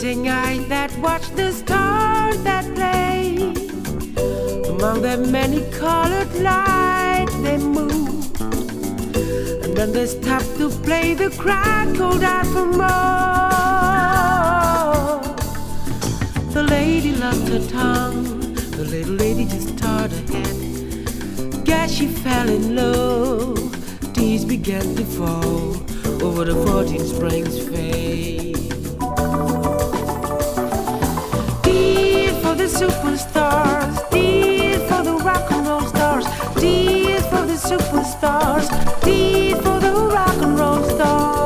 blazing eyes that watch the stars that play. Among the many colored lights they move, and then they stop to play. The crowd called out for more. The lady lost her tongue, the little lady just turned her head. Guess she fell in love. Tears began to fall over the 14 Springs face. Tears for the superstars, tears for the rock and roll stars, tears for the superstars, tears for the rock and roll stars.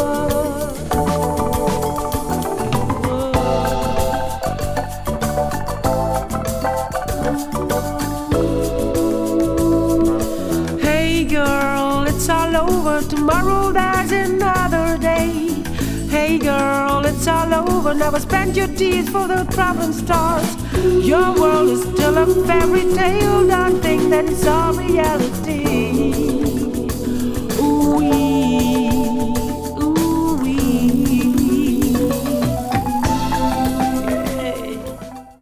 Hey girl, it's all over. Tomorrow there's another day. Hey girl, it's all over. Never spend your tears for the problem stars. Your world is still a fairy tale. Don't think that it's all reality.